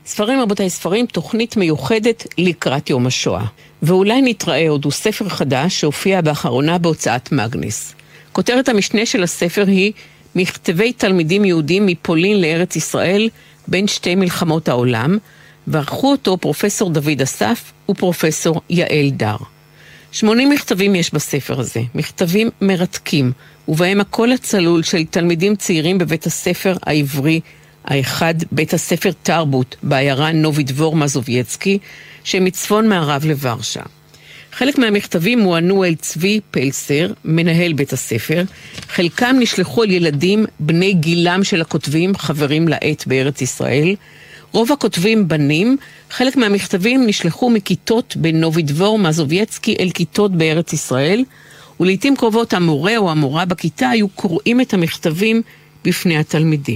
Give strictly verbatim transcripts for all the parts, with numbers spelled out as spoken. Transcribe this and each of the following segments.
ספרים רבותיי, ספרים, תוכנית מיוחדת לקראת יום השואה. ואולי נתראה עוד, הוא ספר חדש שהופיע באחרונה בהוצאת מגנס. כותרת המשנה של הספר היא מכתבי תלמידים יהודים מפולין לארץ ישראל בין שתי מלחמות העולם, וערכו אותו פרופסור דוד אסף ופרופסור יעל דר. שמונים מכתבים יש בספר הזה, מכתבים מרתקים, ובהם הקול הצלול של תלמידים צעירים בבית הספר העברי האחד, בית הספר תרבות, בעיירה נובי דבור מזובייצקי, שמצפון מערב לוורשה. חלק מהמכתבים מוענו אל צבי פלסר, מנהל בית הספר, חלקם נשלחו אל ילדים בני גילם של הכותבים, חברים לעת בארץ ישראל. רוב הכותבים בנים, חלק מהמכתבים נשלחו מכיתות בנובי דבור מזובייצקי אל כיתות בארץ ישראל, ולעיתים קרובות המורה או המורה בכיתה היו קוראים את המכתבים בפני התלמידים.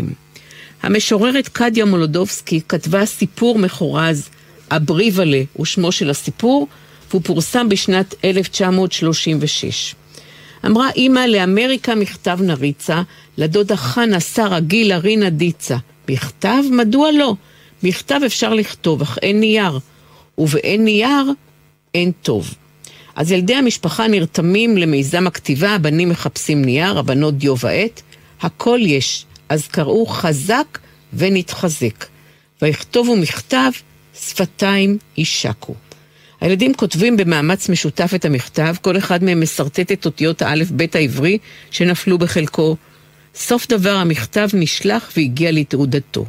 המשוררת קדיה מולודובסקי כתבה סיפור מחורז, הבריבלה הוא שמו של הסיפור, והוא פורסם בשנת אלף תשע מאות שלושים ושש. אמרה אמא לאמריקה מכתב נריצה, לדודה חנה שרה גילה רינה דיצה. מכתב? מדוע לא? מכתב אפשר לכתוב, אך אין נייר. ובאין נייר, אין טוב. אז ילדי המשפחה נרתמים למיזם הכתיבה, הבנים מחפשים נייר, הבנות דיו ועט. הכל יש, אז קראו חזק ונתחזק. ויכתובו מכתב, שפתיים יישקו. הילדים כותבים במאמץ משותף את המכתב, כל אחד מהם מסרטט את אותיות האלף בית העברי שנפלו בחלקו. סוף דבר המכתב נשלח והגיע לתעודתו.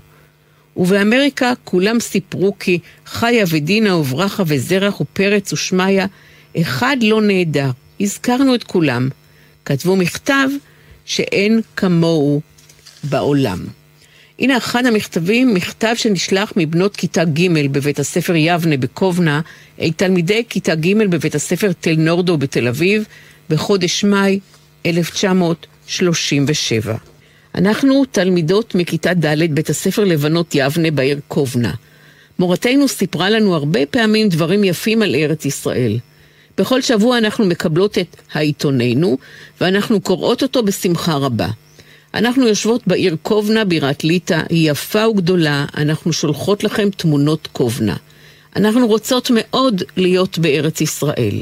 ובאמריקה כולם סיפרו כי חיה ודינה וברכה וזרח ופרץ ושמיה, אחד לא נהדר, הזכרנו את כולם. כתבו מכתב שאין כמוהו בעולם. הנה אחד המכתבים, מכתב שנשלח מבנות כיתה ג' בבית הספר יבנה בקובנה, אל תלמידי כיתה ג' בבית הספר תל נורדו בתל אביב, בחודש מאי אלף תשע מאות שלושים ושבע. אנחנו תלמידות מכיתה ד' בית הספר לבנות יבנה בעיר קובנה. מורתנו סיפרה לנו הרבה פעמים דברים יפים על ארץ ישראל. בכל שבוע אנחנו מקבלות את העיתוננו, ואנחנו קוראות אותו בשמחה רבה. אנחנו יושבות בעיר קובנה, בירת ליטא, היא יפה וגדולה, אנחנו שולחות לכם תמונות קובנה. אנחנו רוצות מאוד להיות בארץ ישראל.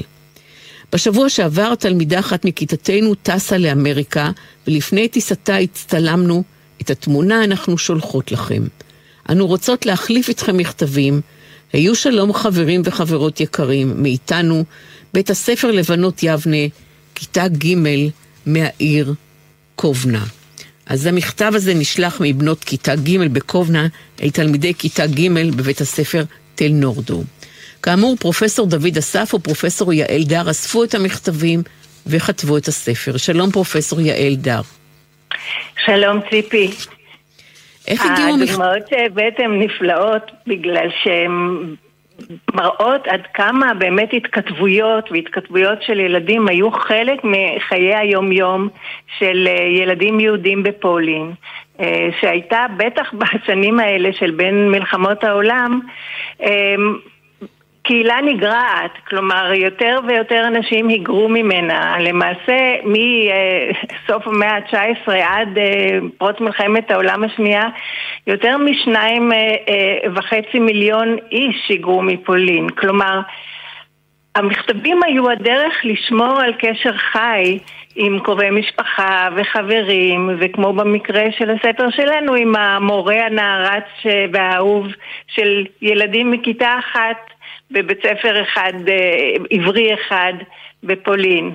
בשבוע שעבר תלמידה אחת מכיתתנו טסה לאמריקה, ולפני טיסתה הצטלמנו, את התמונה אנחנו שולחות לכם. אנו רוצות להחליף אתכם מכתבים, היו שלום חברים וחברות יקרים, מאיתנו, בית הספר לבנות יבנה, כיתה ג' מהעיר קובנה. אז המכתב הזה נשלח מבנות כיתה ג' בקובנה, אל תלמידי כיתה ג' בבית הספר תל נורדו. כאמור, פרופסור דוד אסף ופרופסור יעל דר אספו את המכתבים וכתבו את הספר. שלום פרופסור יעל דר. שלום ציפי. איך הגיעו המכתבים? הדוגמאות שבעצם נפלאות בגלל שהן מראות עד כמה באמת התכתבויות והתכתבויות של ילדים היו חלק מחיי היום-יום של ילדים יהודים בפולין, שהייתה בטח בשנים האלה של בין מלחמות העולם קהילה נגרעת, כלומר יותר ויותר אנשים היגרו ממנה. למעשה מסוף המאה ה-תשע עשרה עד פרוץ מלחמת העולם השנייה, יותר משניים וחצי מיליון איש היגרו מפולין. כלומר, המכתבים היו הדרך לשמור על קשר חי עם קרובי משפחה וחברים, וכמו במקרה של הספר שלנו, עם המורה הנערץ והאהוב של ילדים מכיתה אחת, בבית ספר אחד, עברי אחד, בפולין.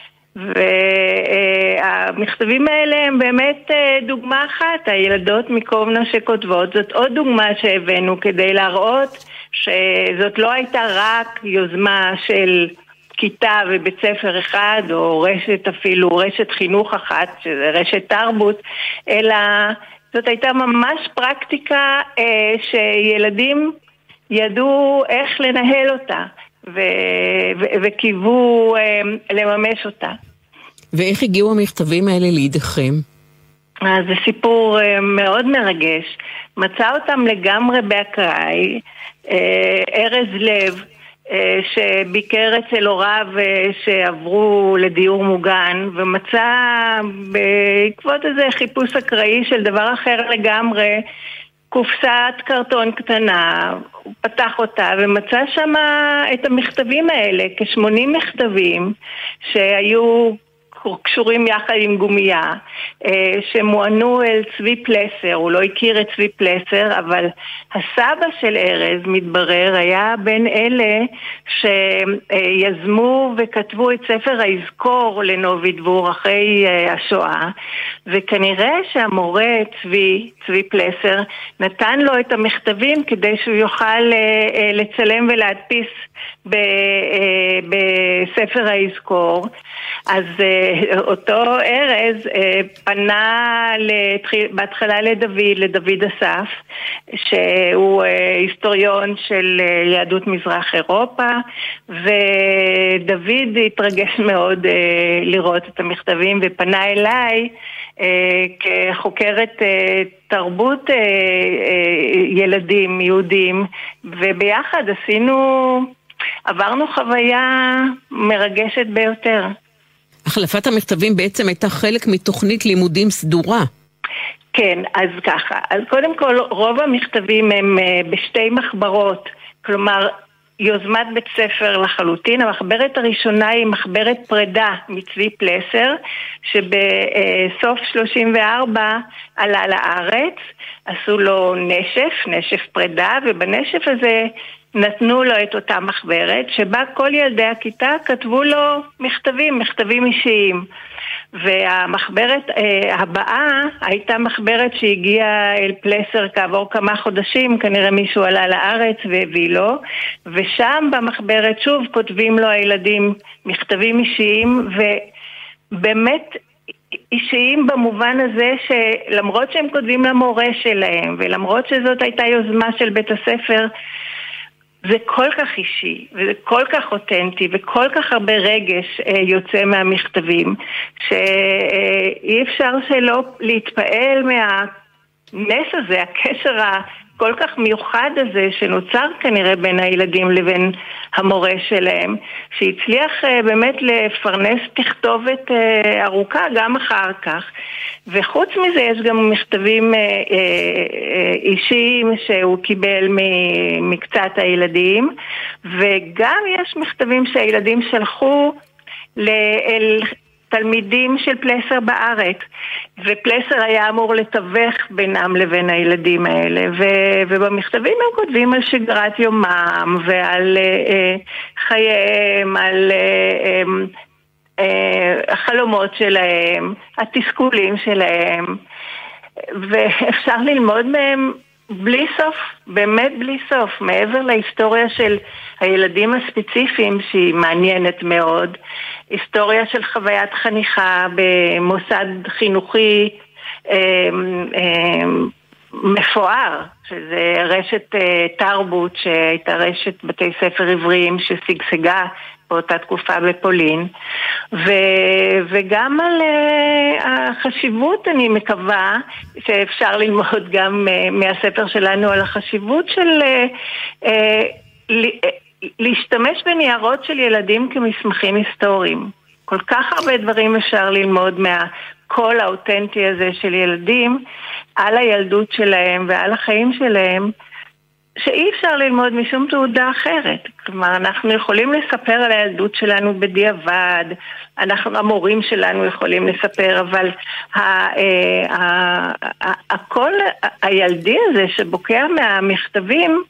והמכתבים האלה הם באמת דוגמה אחת, הילדות מקובנה שכותבות, זאת עוד דוגמה שהבאנו כדי להראות שזאת לא הייתה רק יוזמה של כיתה ובית ספר אחד, או רשת אפילו, רשת חינוך אחת, שזה רשת תרבות, אלא זאת הייתה ממש פרקטיקה שילדים ידעו איך לנהל אותה, ו- ו- וקיוו uh, לממש אותה. ואיך הגיעו המכתבים האלה לידיכם? אז זה סיפור uh, מאוד מרגש. מצא אותם לגמרי באקראי, uh, ארז לב, uh, שביקר אצל הוריו uh, שעברו לדיור מוגן, ומצא בעקבות איזה חיפוש אקראי של דבר אחר לגמרי, קופסת קרטון קטנה, הוא פתח אותה ומצא שם את המכתבים האלה, כשמונים מכתבים שהיו קשורים יחד עם גומייה, שמוענו אל צבי פלסר. הוא לא הכיר את צבי פלסר, אבל הסבא של ארז, מתברר, היה בין אלה שיזמו וכתבו את ספר היזכור לנובי דבור אחרי השואה, וכנראה שהמורה צבי, צבי פלסר, נתן לו את המכתבים כדי שהוא יוכל לצלם ולהדפיס בספר היזכור. אז אותו ארז פנה בהתחלה לדוד, לדוד אסף, שהוא היסטוריון של יהדות מזרח אירופה, ודוד התרגש מאוד לראות את המכתבים ופנה אליי כחוקרת תרבות ילדים יהודים, וביחד עשינו, עברנו חוויה מרגשת ביותר. החלפת המכתבים בעצם הייתה חלק מתוכנית לימודים סדורה. כן, אז ככה. אז קודם כל, רוב המכתבים הם בשתי מחברות, כלומר, יוזמת בית ספר לחלוטין. המחברת הראשונה היא מחברת פרידה מצבי פלסר, שבסוף שלושים וארבע עלה לארץ, עשו לו נשף, נשף פרידה, ובנשף הזה נתנו לו את אותה מחברת, שבה כל ילדי הכיתה כתבו לו מכתבים, מכתבים אישיים. והמחברת אה, הבאה הייתה מחברת שהגיעה אל פלסר כעבור כמה חודשים, כנראה מישהו עלה לארץ והביא לו, ושם במחברת שוב כותבים לו הילדים מכתבים אישיים, ובאמת אישיים במובן הזה שלמרות שהם כותבים למורה שלהם, ולמרות שזאת הייתה יוזמה של בית הספר, זה כל כך אישי, וזה כל כך אותנטי, וכל כך הרבה רגש אה, יוצא מהמכתבים, שאי אפשר שלא להתפעל מהנס הזה, הקשר הכל כך מיוחד הזה, שנוצר כנראה בין הילדים לבין המורה שלהם, שהצליח אה, באמת לפרנס תכתובת אה, ארוכה גם אחר כך. וחוץ מזה יש גם מכתבים אה, אה, אישיים שהוא קיבל מקצת הילדים, וגם יש מכתבים שהילדים שלחו אל תלמידים של פלסר בארץ, ופלסר היה אמור לתווך בינם לבין הילדים האלה, ו- ובמכתבים הם כותבים על שגרת יומם ועל אה, חייהם, על אה, אה, החלומות שלהם, התסכולים שלהם, ואפשר ללמוד מהם בלי סוף, באמת בלי סוף, מעבר להיסטוריה של הילדים הספציפיים שהיא מעניינת מאוד, היסטוריה של חוויית חניכה במוסד חינוכי אה, אה, מפואר, שזה רשת אה, תרבות שהייתה רשת בתי ספר עבריים ששגשגה באותה תקופה בפולין, ו, וגם על uh, החשיבות, אני מקווה שאפשר ללמוד גם uh, מהספר שלנו על החשיבות של uh, uh, ל- להשתמש בניירות של ילדים כמסמכים היסטוריים. כל כך הרבה דברים אפשר ללמוד מהקול האותנטי הזה של ילדים על הילדות שלהם ועל החיים שלהם, שאי אפשר ללמוד משום תעודה אחרת. כלומר, אנחנו יכולים לספר על הילדות שלנו בדיעבד, אנחנו, המורים שלנו יכולים לספר, אבל הקול הילדי הזה שבוקע מהמכתבים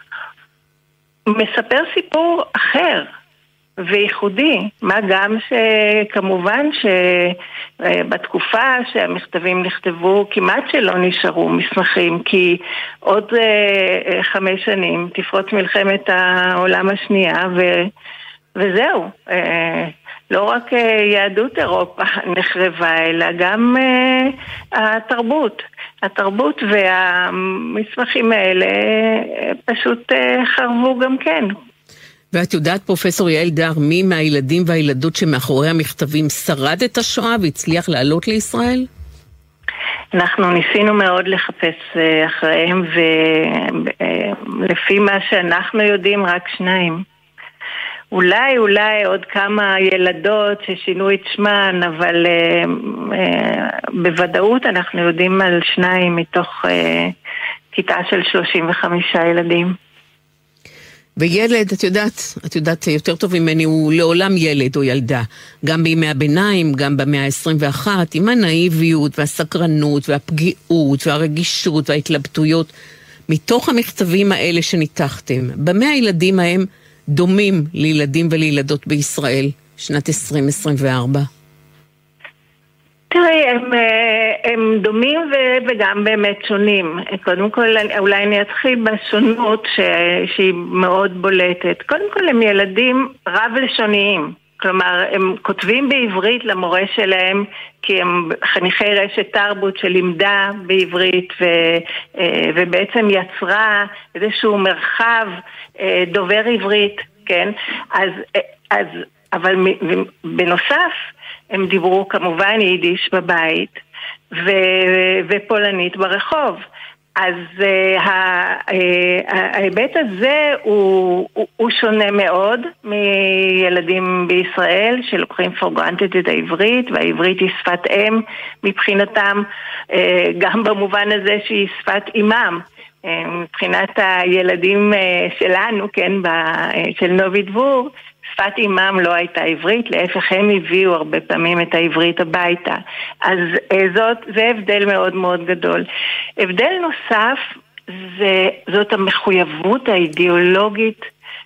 מספר סיפור אחר וייחודי, מה גם שכמובן שבתקופה שהמכתבים נכתבו כמעט שלא נשארו מסמכים, כי עוד חמש שנים תפרוץ מלחמת העולם השנייה ו... וזהו, לא רק יהדות אירופה נחרבה, אלא גם התרבות. התרבות והמסמכים האלה פשוט חרבו גם כן. ואת יודעת, פרופסור יעל דר, מי מהילדים והילדות שמאחורי המכתבים שרד את השואה והצליח לעלות לישראל? אנחנו ניסינו מאוד לחפש אחריהם, ולפי מה שאנחנו יודעים, רק שניים. אולי, אולי עוד כמה ילדות ששינו את שמן, אבל uh, uh, בוודאות אנחנו יודעים על שניים מתוך uh, כיתה של שלושים וחמישה ילדים. וילד, את יודעת, את יודעת יותר טוב ממני, הוא לעולם ילד או ילדה. גם בימי הביניים, גם במאה ה-עשרים ואחת, עם הנאיביות והסקרנות והפגיעות והרגישות וההתלבטויות. מתוך המכתבים האלה שניתחתם, במה הילדים ההם דומים לילדים ולילדות בישראל, שנת עשרים עשרים וארבע? תראי, הם, הם דומים ו- וגם באמת שונים. קודם כל, אולי אני אתחיל בשונות ש- שהיא מאוד בולטת. קודם כל, הם ילדים רב-לשוניים. כלומר, הם כותבים בעברית למורה שלהם, כי הם חניכי רשת תרבות שלימדה בעברית ו- ובעצם יצרה איזשהו מרחב דובר עברית, כן? אז, אז, אבל בנוסף, הם דיברו כמובן יידיש בבית ו- ופולנית ברחוב. אז uh, ההיבט הזה הוא, הוא, הוא שונה מאוד מילדים בישראל שלוקחים for granted את העברית, והעברית היא שפת אם מבחינתם, uh, גם במובן הזה שהיא שפת אימם. Uh, מבחינת הילדים uh, שלנו, כן, ב- של נובי דבור, שפת אימם לא הייתה עברית, להפך הם הביאו הרבה פעמים את העברית הביתה. אז זאת, זה הבדל מאוד מאוד גדול. הבדל נוסף, זה, זאת המחויבות האידיאולוגית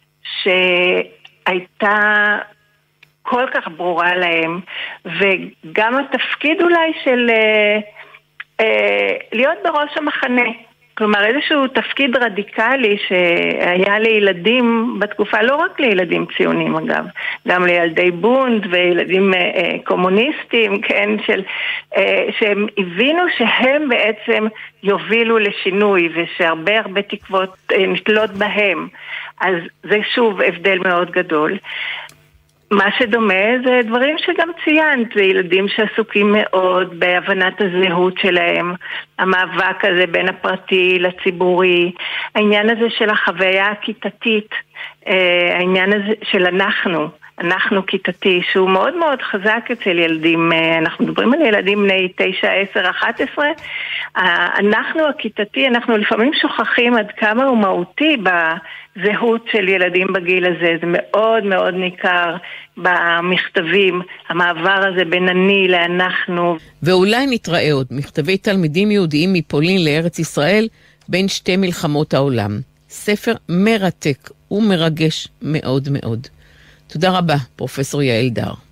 שהייתה כל כך ברורה להם, וגם התפקיד אולי של אה, אה, להיות בראש המחנה. כלומר, איזשהו תפקיד רדיקלי שהיה לילדים בתקופה, לא רק לילדים ציונים אגב, גם לילדי בונד וילדים אה, קומוניסטים, כן, של, אה, שהם הבינו שהם בעצם יובילו לשינוי ושהרבה הרבה תקוות אה, נתלות בהם. אז זה שוב הבדל מאוד גדול. מה שדומה זה דברים שגם ציינת, זה ילדים שעסוקים מאוד בהבנת הזהות שלהם, המאבק הזה בין הפרטי לציבורי, העניין הזה של החוויה הכיתתית, העניין הזה של אנחנו, אנחנו כיתתי, שהוא מאוד מאוד חזק אצל ילדים, אנחנו מדברים על ילדים בני תשע, עשר, אחת עשרה, אנחנו הכיתתי, אנחנו לפעמים שוכחים עד כמה הוא מהותי בזהות של ילדים בגיל הזה, זה מאוד מאוד ניכר במכתבים, המעבר הזה בין אני לאנחנו. ואולי נתראה עוד מכתבי תלמידים יהודיים מפולין לארץ ישראל בין שתי מלחמות העולם. ספר מרתק ומרגש מאוד מאוד. תודה רבה, פרופסור יעל דר.